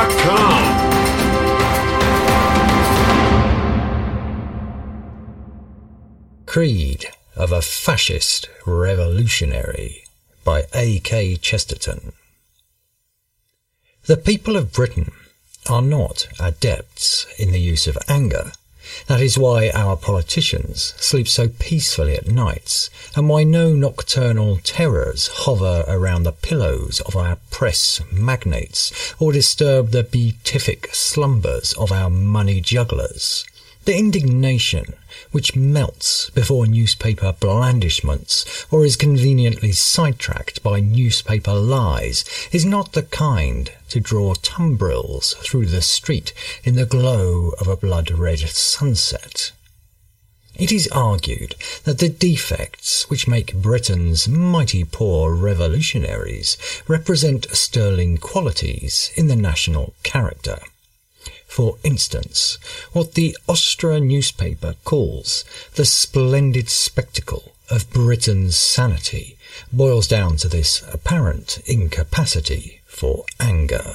Newspaper.com. Creed of a Fascist Revolutionary by A.K. Chesterton. The people of Britain are not adepts in the use of anger. That is why our politicians sleep so peacefully at nights, and why no nocturnal terrors hover around the pillows of our press magnates or disturb the beatific slumbers of our money jugglers. The indignation which melts before newspaper blandishments or is conveniently sidetracked by newspaper lies is not the kind to draw tumbrils through the street in the glow of a blood-red sunset. It is argued that the defects which make Britain's mighty poor revolutionaries represent sterling qualities in the national character. For instance, what the Ostra newspaper calls the splendid spectacle of Britain's sanity boils down to this apparent incapacity for anger.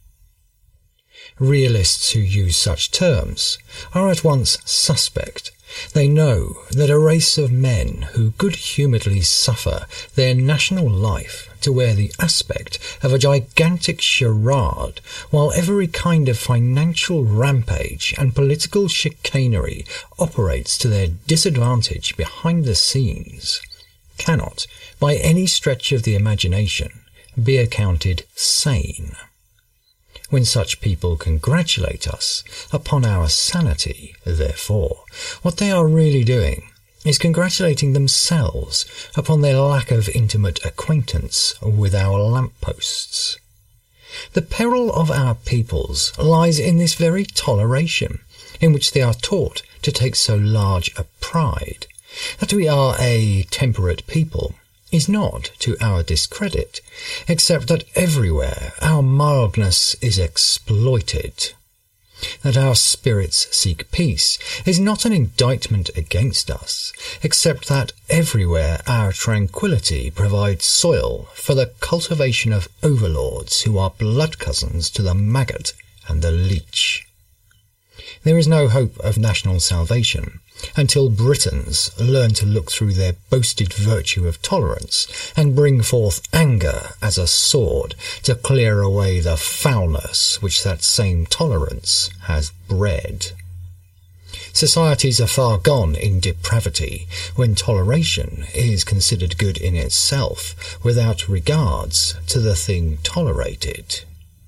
Realists who use such terms are at once suspect. They know that a race of men who good-humouredly suffer their national life to wear the aspect of a gigantic charade, while every kind of financial rampage and political chicanery operates to their disadvantage behind the scenes, cannot, by any stretch of the imagination, be accounted sane. When such people congratulate us upon our sanity, therefore, what they are really doing is congratulating themselves upon their lack of intimate acquaintance with our lampposts. The peril of our peoples lies in this very toleration, in which they are taught to take so large a pride. That we are a temperate people is not to our discredit, except that everywhere our mildness is exploited. That our spirits seek peace is not an indictment against us, except that everywhere our tranquillity provides soil for the cultivation of overlords who are blood cousins to the maggot and the leech. There is no hope of national salvation until Britons learn to look through their boasted virtue of tolerance and bring forth anger as a sword to clear away the foulness which that same tolerance has bred. Societies are far gone in depravity when toleration is considered good in itself without regards to the thing tolerated.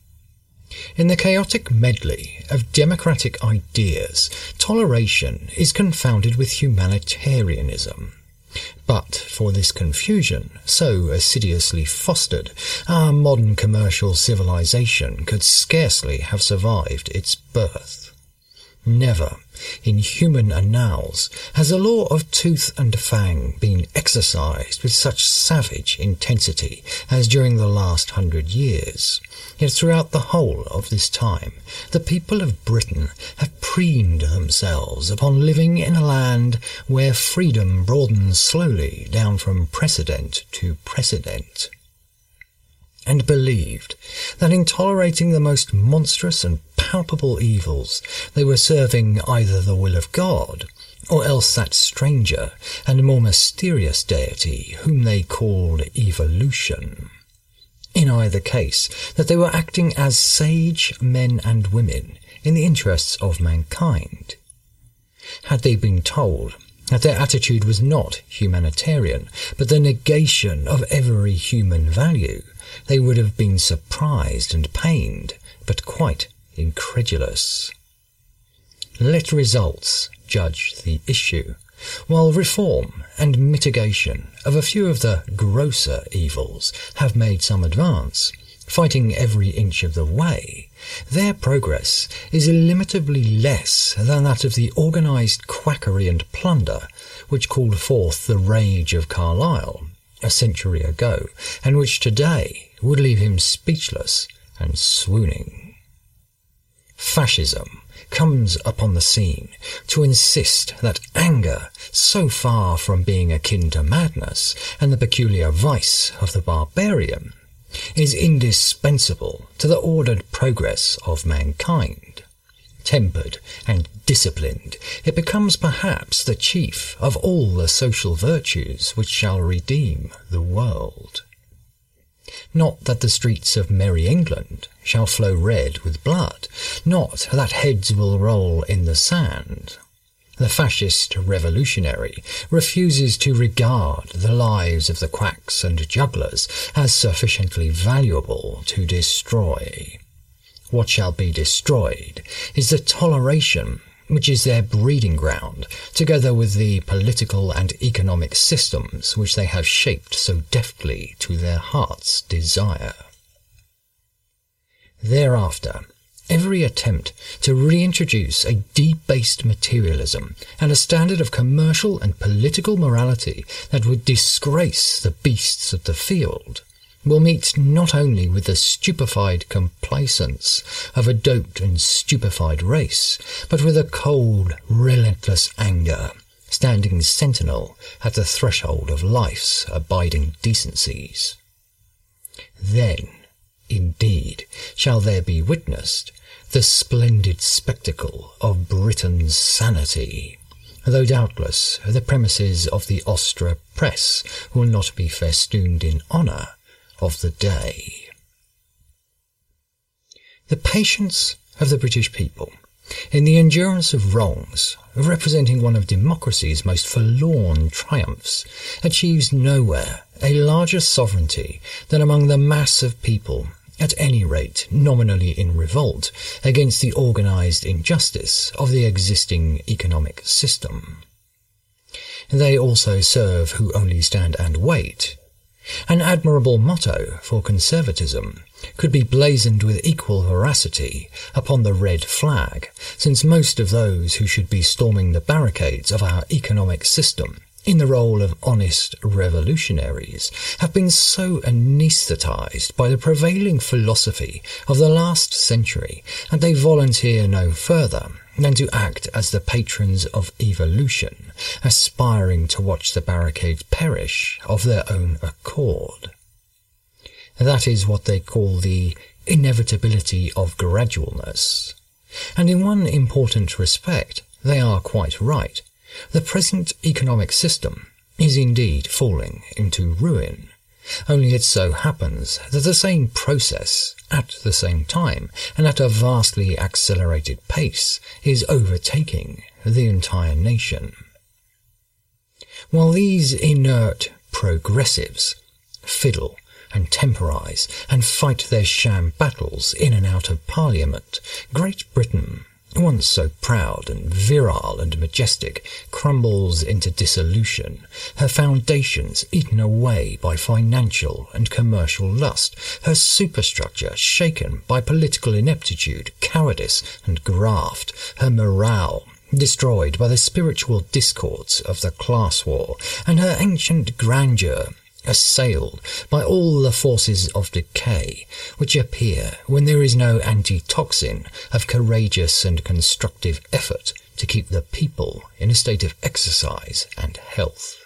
In the chaotic medley of democratic ideas, toleration is confounded with humanitarianism. But for this confusion, so assiduously fostered, our modern commercial civilization could scarcely have survived its birth. Never, in human annals, has the law of tooth and fang been exercised with such savage intensity as during the last 100 years. Yet throughout the whole of this time, the people of Britain have preened themselves upon living in a land where freedom broadens slowly down from precedent to precedent, and believed that in tolerating the most monstrous and palpable evils they were serving either the will of God or else that stranger and more mysterious deity whom they called evolution. In either case, that they were acting as sage men and women in the interests of mankind. Had they been told that their attitude was not humanitarian, but the negation of every human value, they would have been surprised and pained, but quite incredulous. Let results judge the issue, while reform and mitigation of a few of the grosser evils have made some advance, fighting every inch of the way. Their progress is illimitably less than that of the organised quackery and plunder which called forth the rage of Carlyle a century ago, and which today would leave him speechless and swooning. Fascism comes upon the scene to insist that anger, so far from being akin to madness and the peculiar vice of the barbarian, is indispensable to the ordered progress of mankind. Tempered and disciplined, it becomes perhaps the chief of all the social virtues which shall redeem the world. Not that the streets of merry England shall flow red with blood, not that heads will roll in the sand. The fascist revolutionary refuses to regard the lives of the quacks and jugglers as sufficiently valuable to destroy. What shall be destroyed is the toleration which is their breeding ground, together with the political and economic systems which they have shaped so deftly to their heart's desire. Thereafter, every attempt to reintroduce a debased materialism and a standard of commercial and political morality that would disgrace the beasts of the field will meet not only with the stupefied complacence of a doped and stupefied race, but with a cold, relentless anger, standing sentinel at the threshold of life's abiding decencies. Then, indeed, shall there be witnessed the splendid spectacle of Britain's sanity, though doubtless the premises of the Ostra press will not be festooned in honour of the day. The patience of the British people in the endurance of wrongs, representing one of democracy's most forlorn triumphs, achieves nowhere a larger sovereignty than among the mass of people, at any rate nominally in revolt against the organised injustice of the existing economic system. They also serve who only stand and wait. An admirable motto for conservatism could be blazoned with equal veracity upon the red flag, since most of those who should be storming the barricades of our economic system in the role of honest revolutionaries have been so anaesthetised by the prevailing philosophy of the last century, and they volunteer no further than to act as the patrons of evolution, aspiring to watch the barricades perish of their own accord. That is what they call the inevitability of gradualness. And in one important respect, they are quite right. The present economic system is indeed falling into ruin. Only it so happens that the same process, at the same time, and at a vastly accelerated pace, is overtaking the entire nation. While these inert progressives fiddle and temporise and fight their sham battles in and out of Parliament, Great Britain, once so proud and virile and majestic, crumbles into dissolution, her foundations eaten away by financial and commercial lust, her superstructure shaken by political ineptitude, cowardice and graft, her morale destroyed by the spiritual discords of the class war, and her ancient grandeur assailed by all the forces of decay which appear when there is no antitoxin of courageous and constructive effort to keep the people in a state of exercise and health.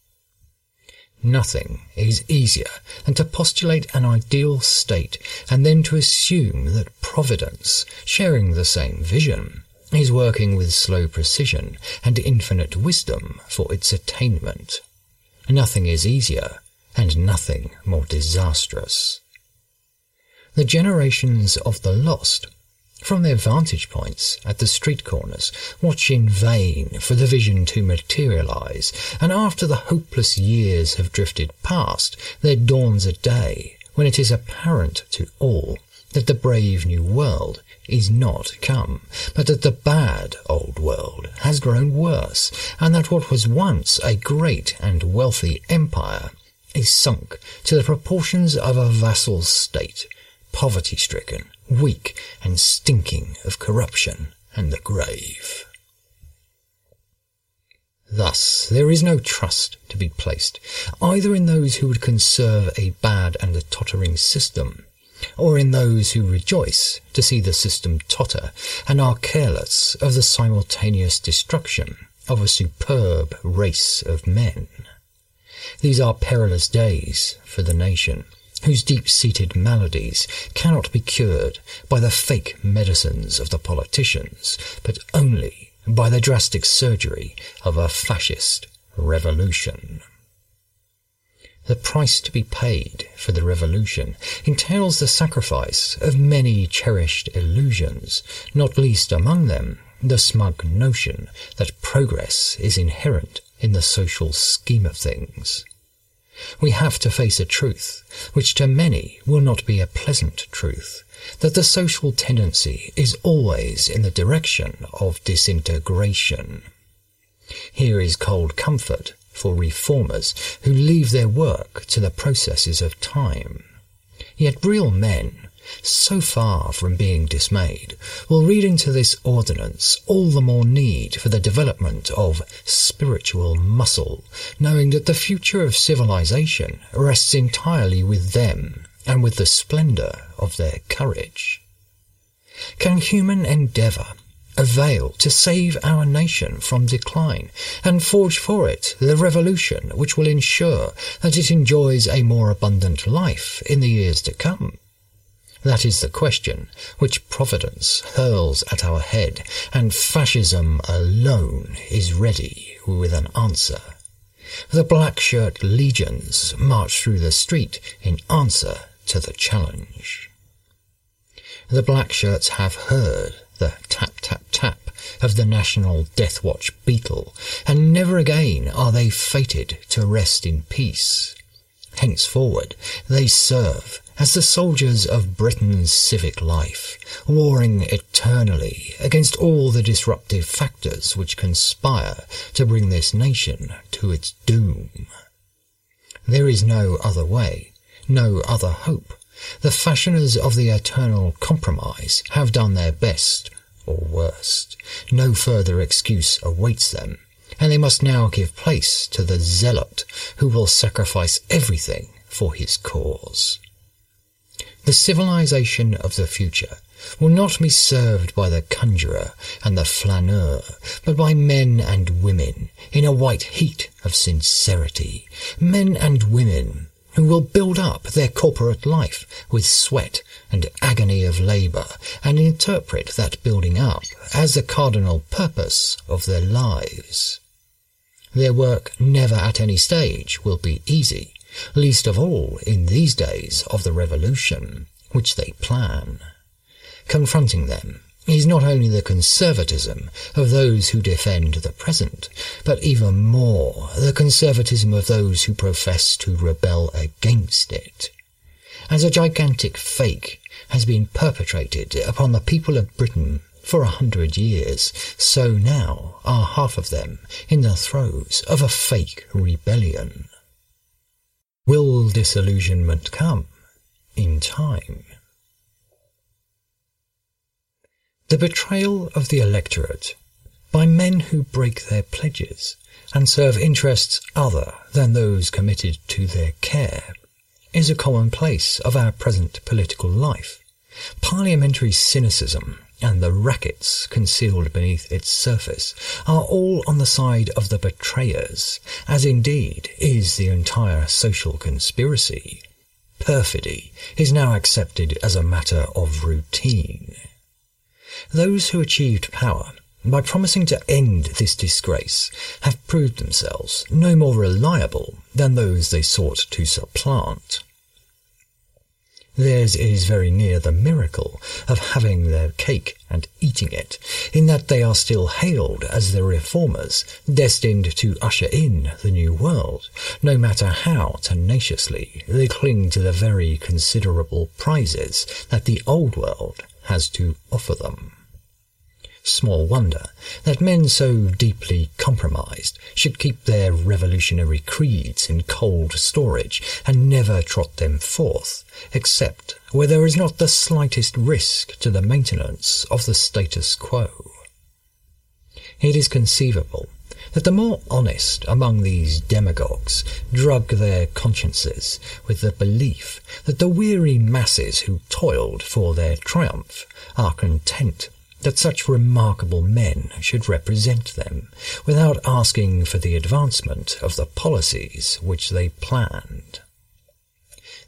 Nothing is easier than to postulate an ideal state and then to assume that Providence, sharing the same vision, is working with slow precision and infinite wisdom for its attainment. Nothing is easier, and nothing more disastrous. The generations of the lost, from their vantage points at the street corners, watch in vain for the vision to materialize, and after the hopeless years have drifted past, there dawns a day when it is apparent to all that the brave new world is not come, but that the bad old world has grown worse, and that what was once a great and wealthy empire is sunk to the proportions of a vassal state, poverty-stricken, weak, and stinking of corruption and the grave. Thus, there is no trust to be placed either in those who would conserve a bad and a tottering system, or in those who rejoice to see the system totter and are careless of the simultaneous destruction of a superb race of men. These are perilous days for the nation, whose deep-seated maladies cannot be cured by the fake medicines of the politicians, but only by the drastic surgery of a fascist revolution. The price to be paid for the revolution entails the sacrifice of many cherished illusions, not least among them the smug notion that progress is inherent in the social scheme of things. We have to face a truth, which to many will not be a pleasant truth, that the social tendency is always in the direction of disintegration. Here is cold comfort for reformers who leave their work to the processes of time. Yet real men, so far from being dismayed, will read into this ordinance all the more need for the development of spiritual muscle, knowing that the future of civilization rests entirely with them and with the splendor of their courage. Can human endeavor avail to save our nation from decline and forge for it the revolution which will ensure that it enjoys a more abundant life in the years to come? That is the question which Providence hurls at our head, and fascism alone is ready with an answer. The black-shirt legions march through the street in answer to the challenge. The black-shirts have heard the tap-tap-tap of the national death watch beetle, and never again are they fated to rest in peace. Henceforward they serve as the soldiers of Britain's civic life, warring eternally against all the disruptive factors which conspire to bring this nation to its doom. There is no other way, no other hope. The fashioners of the eternal compromise have done their best or worst. No further excuse awaits them, and they must now give place to the zealot who will sacrifice everything for his cause. The civilization of the future will not be served by the conjurer and the flaneur, but by men and women in a white heat of sincerity, men and women who will build up their corporate life with sweat and agony of labour, and interpret that building up as the cardinal purpose of their lives. Their work never at any stage will be easy, least of all in these days of the revolution which they plan. Confronting them is not only the conservatism of those who defend the present, but even more the conservatism of those who profess to rebel against it. As a gigantic fake has been perpetrated upon the people of Britain for 100 years, so now are half of them in the throes of a fake rebellion. Will disillusionment come in time? The betrayal of the electorate by men who break their pledges and serve interests other than those committed to their care is a commonplace of our present political life. Parliamentary cynicism and the rackets concealed beneath its surface are all on the side of the betrayers, as indeed is the entire social conspiracy. Perfidy is now accepted as a matter of routine. Those who achieved power by promising to end this disgrace have proved themselves no more reliable than those they sought to supplant. Theirs is very near the miracle of having their cake and eating it, in that they are still hailed as the reformers destined to usher in the new world, no matter how tenaciously they cling to the very considerable prizes that the old world has to offer them. Small wonder that men so deeply compromised should keep their revolutionary creeds in cold storage and never trot them forth, except where there is not the slightest risk to the maintenance of the status quo. It is conceivable that the more honest among these demagogues drug their consciences with the belief that the weary masses who toiled for their triumph are content that such remarkable men should represent them, without asking for the advancement of the policies which they planned.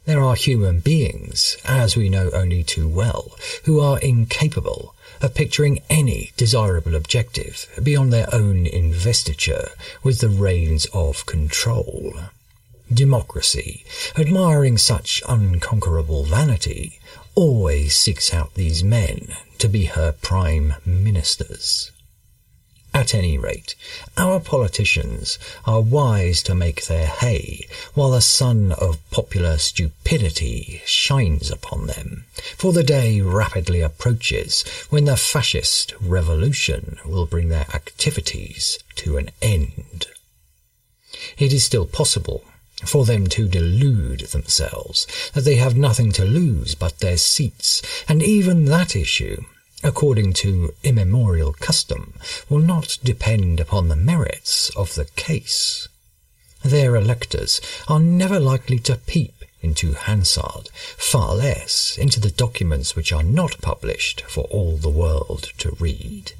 There are human beings, as we know only too well, who are incapable of picturing any desirable objective beyond their own investiture with the reins of control. Democracy, admiring such unconquerable vanity, always seeks out these men to be her prime ministers. At any rate, our politicians are wise to make their hay while the sun of popular stupidity shines upon them, for the day rapidly approaches when the fascist revolution will bring their activities to an end. It is still possible for them to delude themselves that they have nothing to lose but their seats, and even that issue, according to immemorial custom, will not depend upon the merits of the case. Their electors are never likely to peep into Hansard, far less into the documents which are not published for all the world to read.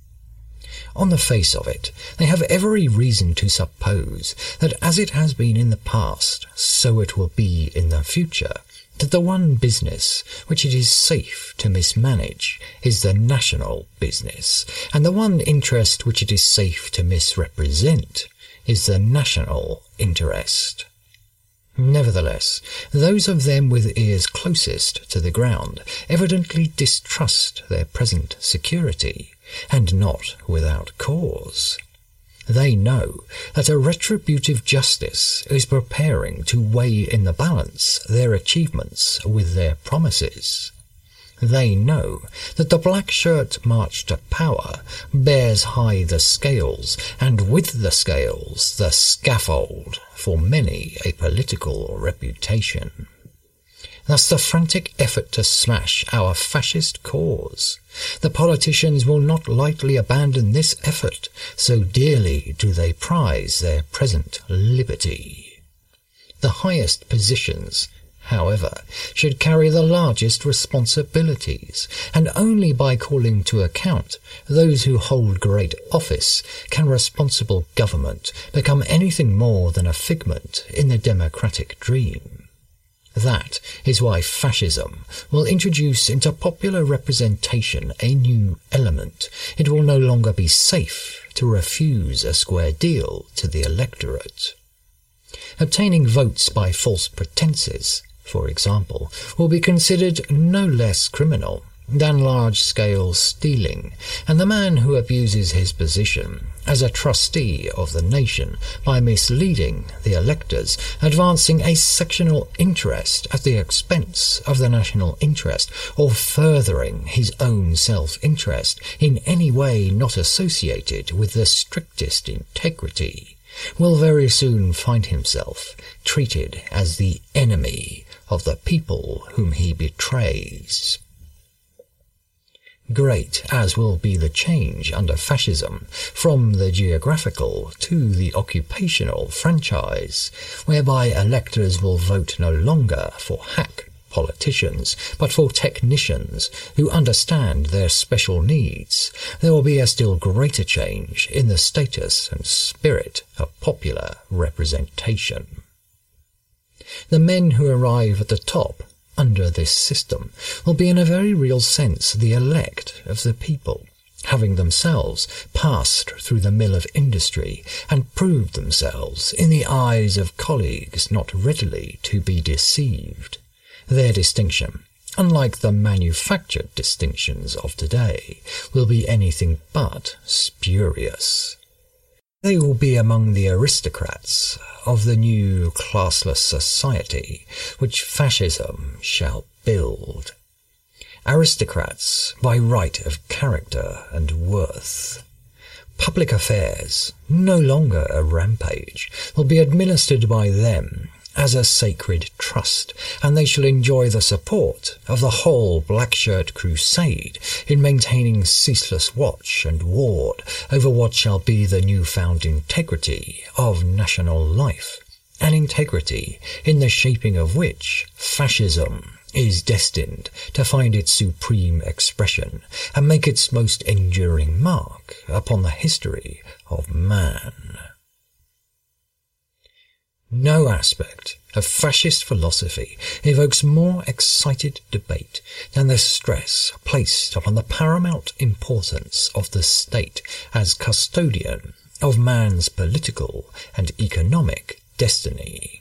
On the face of it, they have every reason to suppose that as it has been in the past, so it will be in the future, that the one business which it is safe to mismanage is the national business, and the one interest which it is safe to misrepresent is the national interest. Nevertheless, those of them with ears closest to the ground evidently distrust their present security, and not without cause. They know that a retributive justice is preparing to weigh in the balance their achievements with their promises. They know that the black shirt march to power bears high the scales, and with the scales the scaffold for many a political reputation. Thus the frantic effort to smash our fascist cause. The politicians will not lightly abandon this effort, so dearly do they prize their present liberty. The highest positions, however, should carry the largest responsibilities, and only by calling to account those who hold great office can responsible government become anything more than a figment in the democratic dream. That is why fascism will introduce into popular representation a new element. It will no longer be safe to refuse a square deal to the electorate. Obtaining votes by false pretenses, for example, will be considered no less criminal than large-scale stealing, and the man who abuses his position as a trustee of the nation by misleading the electors, advancing a sectional interest at the expense of the national interest, or furthering his own self-interest in any way not associated with the strictest integrity, will very soon find himself treated as the enemy of the people whom he betrays. Great as will be the change under fascism from the geographical to the occupational franchise, whereby electors will vote no longer for hack politicians, but for technicians who understand their special needs, there will be a still greater change in the status and spirit of popular representation. The men who arrive at the top under this system will be in a very real sense the elect of the people, having themselves passed through the mill of industry and proved themselves in the eyes of colleagues not readily to be deceived. Their distinction, unlike the manufactured distinctions of today, will be anything but spurious. They will be among the aristocrats of the new classless society which fascism shall build. Aristocrats by right of character and worth. Public affairs, no longer a rampage, will be administered by them as a sacred trust, and they shall enjoy the support of the whole black-shirt crusade in maintaining ceaseless watch and ward over what shall be the new-found integrity of national life, an integrity in the shaping of which fascism is destined to find its supreme expression and make its most enduring mark upon the history of man. No aspect of fascist philosophy evokes more excited debate than the stress placed upon the paramount importance of the state as custodian of man's political and economic destiny.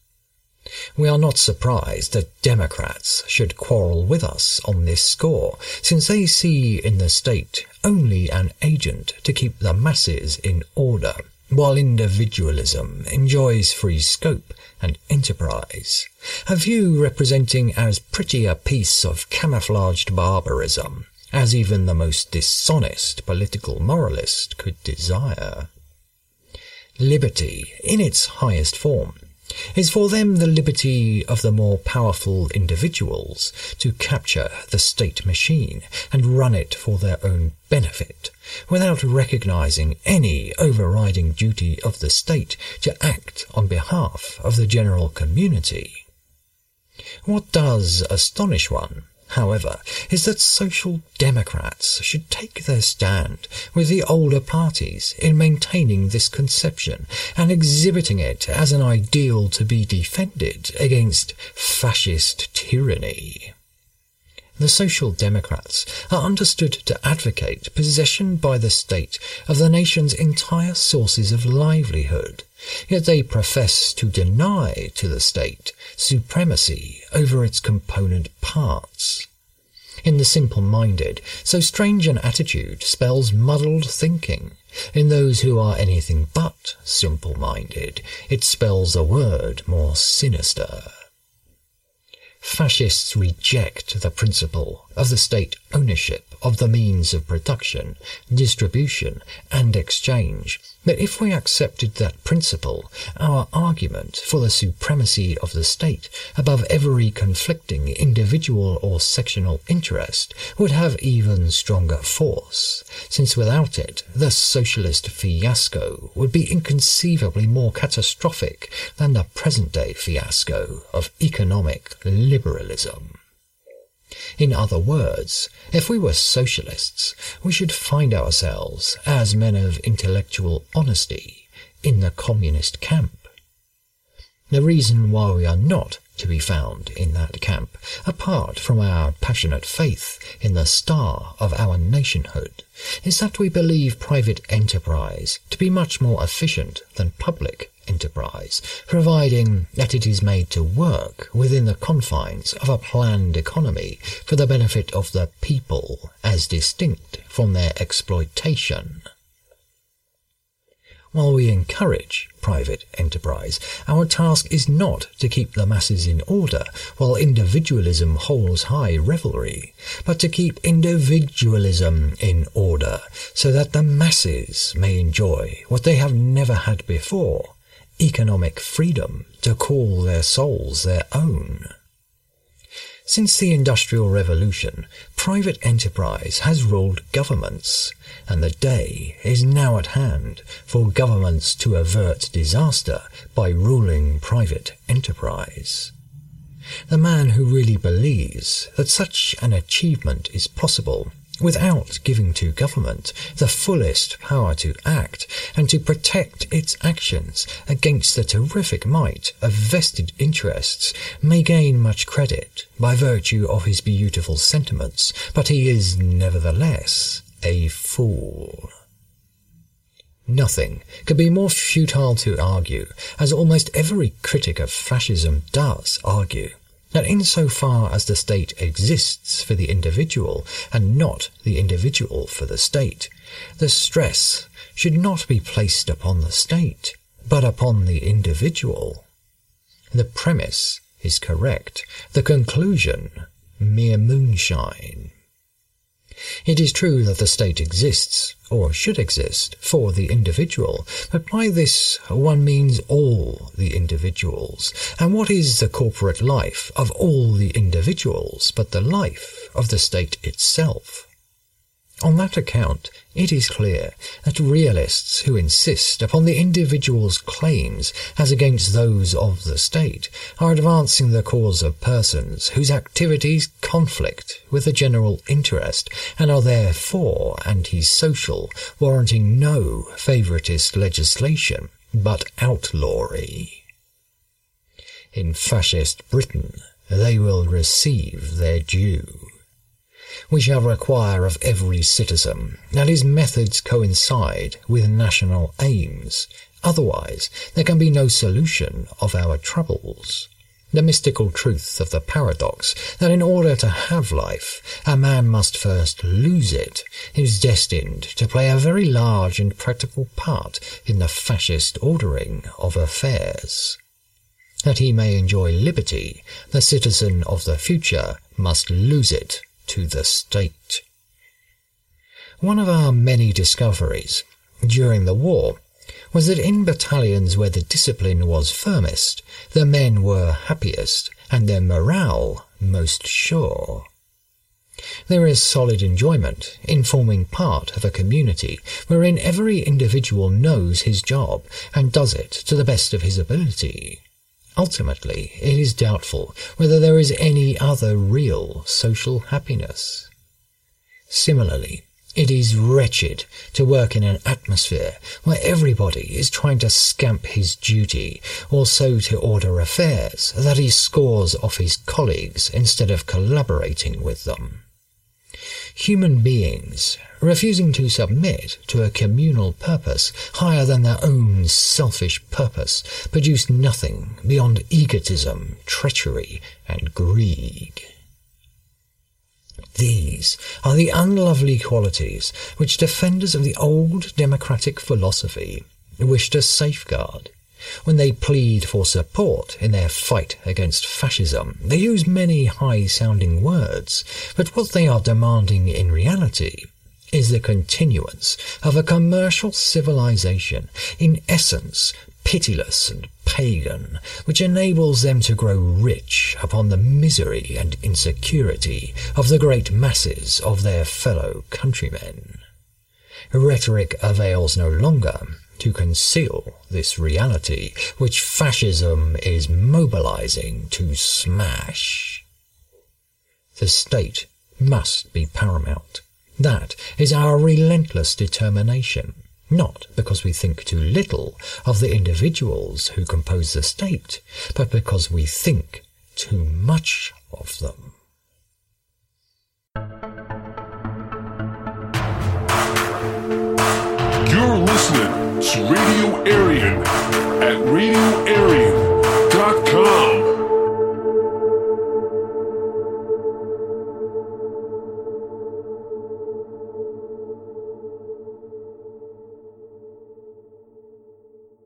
We are not surprised that Democrats should quarrel with us on this score, since they see in the state only an agent to keep the masses in order, while individualism enjoys free scope and enterprise, a view representing as pretty a piece of camouflaged barbarism as even the most dishonest political moralist could desire. Liberty, in its highest form, is for them the liberty of the more powerful individuals to capture the state machine and run it for their own benefit, without recognizing any overriding duty of the state to act on behalf of the general community. What does astonish one, however, is that social democrats should take their stand with the older parties in maintaining this conception and exhibiting it as an ideal to be defended against fascist tyranny. The Social Democrats are understood to advocate possession by the state of the nation's entire sources of livelihood, yet they profess to deny to the state supremacy over its component parts. In the simple-minded, so strange an attitude spells muddled thinking. In those who are anything but simple-minded, it spells a word more sinister. Fascists reject the principle of the state ownership of the means of production, distribution, and exchange. But if we accepted that principle, our argument for the supremacy of the state above every conflicting individual or sectional interest would have even stronger force, since without it the socialist fiasco would be inconceivably more catastrophic than the present-day fiasco of economic liberalism. In other words, if we were socialists, we should find ourselves, as men of intellectual honesty, in the communist camp. The reason why we are not to be found in that camp, apart from our passionate faith in the star of our nationhood, is that we believe private enterprise to be much more efficient than public enterprise, providing that it is made to work within the confines of a planned economy for the benefit of the people as distinct from their exploitation. While we encourage private enterprise, our task is not to keep the masses in order while individualism holds high revelry, but to keep individualism in order so that the masses may enjoy what they have never had before, economic freedom to call their souls their own. Since the Industrial Revolution, private enterprise has ruled governments, and the day is now at hand for governments to avert disaster by ruling private enterprise. The man who really believes that such an achievement is possible without giving to government the fullest power to act and to protect its actions against the terrific might of vested interests may gain much credit by virtue of his beautiful sentiments, but he is nevertheless a fool. Nothing could be more futile to argue, as almost every critic of fascism does argue, that insofar as the state exists for the individual and not the individual for the state, the stress should not be placed upon the state, but upon the individual. The premise is correct, the conclusion mere moonshine. It is true that the state exists, or should exist, for the individual, but by this one means all the individuals. And what is the corporate life of all the individuals but the life of the state itself? On that account, it is clear that realists who insist upon the individual's claims as against those of the state are advancing the cause of persons whose activities conflict with the general interest and are therefore anti-social, warranting no favoritist legislation but outlawry. In fascist Britain, they will receive their due. We shall require of every citizen that his methods coincide with national aims. Otherwise, there can be no solution of our troubles. The mystical truth of the paradox that in order to have life, a man must first lose it, is destined to play a very large and practical part in the fascist ordering of affairs. That he may enjoy liberty, the citizen of the future must lose it to the state. One of our many discoveries during the war was that in battalions where the discipline was firmest, the men were happiest and their morale most sure. There is solid enjoyment in forming part of a community wherein every individual knows his job and does it to the best of his ability. Ultimately, it is doubtful whether there is any other real social happiness. Similarly, it is wretched to work in an atmosphere where everybody is trying to scamp his duty or so to order affairs that he scores off his colleagues instead of collaborating with them. Human beings, refusing to submit to a communal purpose higher than their own selfish purpose, produce nothing beyond egotism, treachery, and greed. These are the unlovely qualities which defenders of the old democratic philosophy wish to safeguard. When they plead for support in their fight against fascism, they use many high-sounding words, but what they are demanding in reality is the continuance of a commercial civilization, in essence pitiless and pagan, which enables them to grow rich upon the misery and insecurity of the great masses of their fellow countrymen. Rhetoric avails no longer to conceal this reality which fascism is mobilizing to smash. The state must be paramount. That is our relentless determination, not because we think too little of the individuals who compose the state, but because we think too much of them. You're listening to Radio Aryan at RadioAryan.com.